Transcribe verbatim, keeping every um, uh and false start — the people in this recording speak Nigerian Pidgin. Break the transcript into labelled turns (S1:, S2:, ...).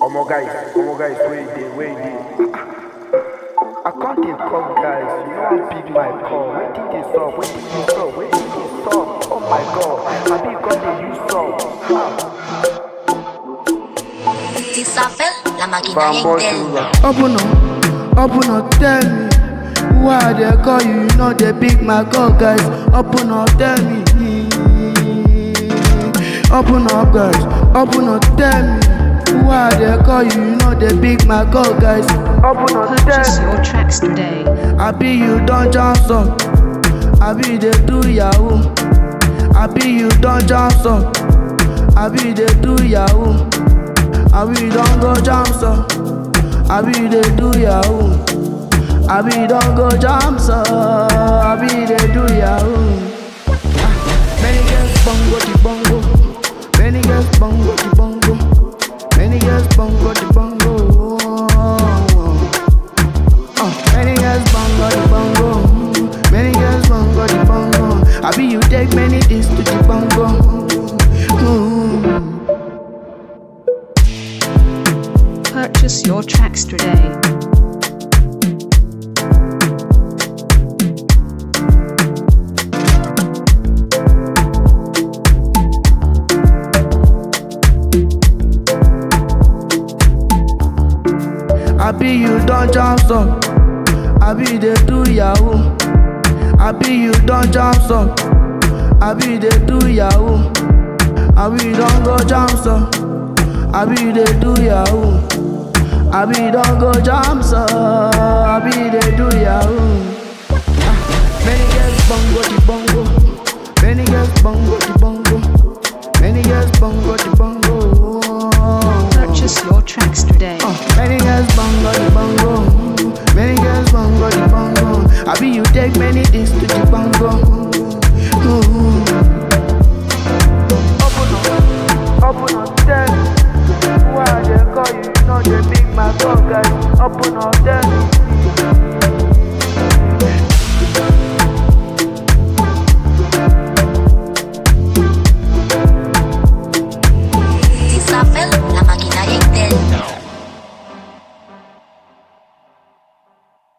S1: Omo guys, omo guys, where you dey, where you dey? I can't dey call guys, you know I pick my call. Wetin dey sup, wetin dey sup, wetin dey sup? Oh my god, I be God dey use sup.
S2: Tisafel, la máquina Intel.
S3: Open up, open up, tell me why they call you, you know they pick my call, guys. Open up, tell me. Open up, guys. Open up, tell me why they call you, you know they pick my call, guys. Open up,
S4: Purchase
S3: tell me.
S4: your tracks today.
S3: I be you don't jump up. I be they do yahoo. I be you don't jump up. I be they do yahoo. I be don't go jump up. I be they do yahoo. I be don't go jump up. I be they do yahoo. Many girls bongo the bongo. Many girls bongo the bongo. Many girls bongo the bongo. Oh, many girls bongo the bongo. Many girls bongo the bongo. I be you take many days to the bongo. Mm.
S4: Purchase your tracks today.
S3: I be you don't jump up. I be they do yahoo. I be you don't jump up. I be they do yahoo. I be don't go jump up. I be they do yahoo. I be don't go jump up. I be they do yahoo. Ah, many girls bongo the bongo. Many girls bongo the bongo. Many girls bongo the bongo.
S4: Purchase your tracks today.
S3: Uh, many girls bongo the bongo. Many girls bongo the bongo. I be you take many days to the bongo. Ooh. Open up, open up, tell me why they call you, you know they big my call, guys. Open up, tell me